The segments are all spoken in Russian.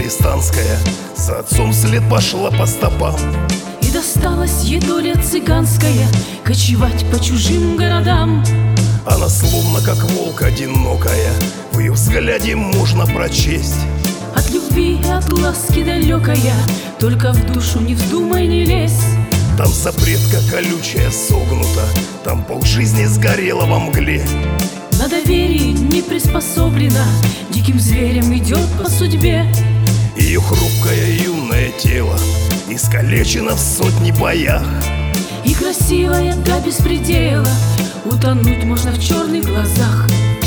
арестанская за отцом вслед пошла по стопам. И досталась ей доля цыганская кочевать по чужим городам. Она словно как волк одинокая, в ее взгляде можно прочесть. От любви и от ласки далекая, только в душу не вздумай не лезь. Там запретка колючая согнута, там полжизни сгорела во мгле. На доверии не приспособлена, диким зверем идет по судьбе. Ее хрупкое юное тело искалечено в сотни боях. И красивая до беспредела, утонуть можно в черных глазах.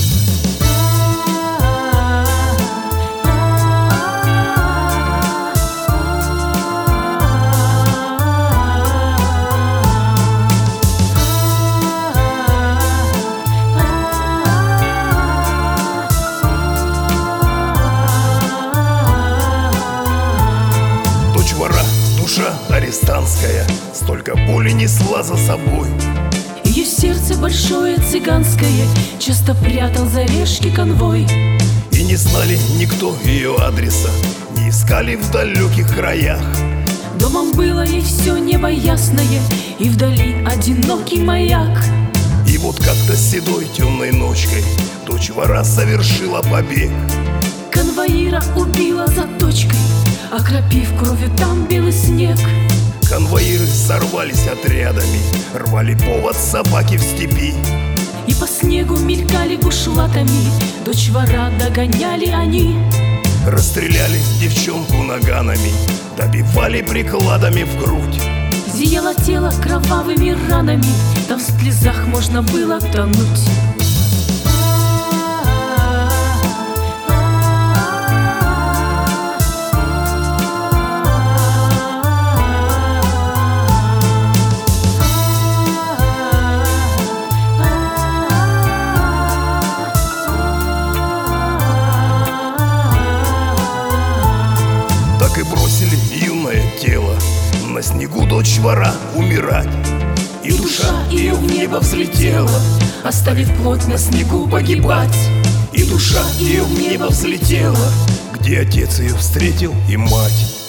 Душа арестанская столько боли несла за собой. Ее сердце большое цыганское часто прятал за решки конвой. И не знали никто ее адреса, не искали в далеких краях. Домом было ей все небо ясное, и вдали одинокий маяк. И вот как-то седой темной ночкой дочь вора совершила побег. Конвоира убила за точкой, окропив кровью там белый снег. Конвоиры сорвались отрядами, рвали повод собаки в степи. И по снегу мелькали бушлатами, дочь вора догоняли они. Расстреляли девчонку наганами, добивали прикладами в грудь. Зияло тело кровавыми ранами, там в слезах можно было тонуть. Так и бросили юное тело на снегу дочь вора умирать. И душа ее в небо взлетела, оставив плоть на снегу погибать. И душа ее в небо взлетела, где отец ее встретил и мать.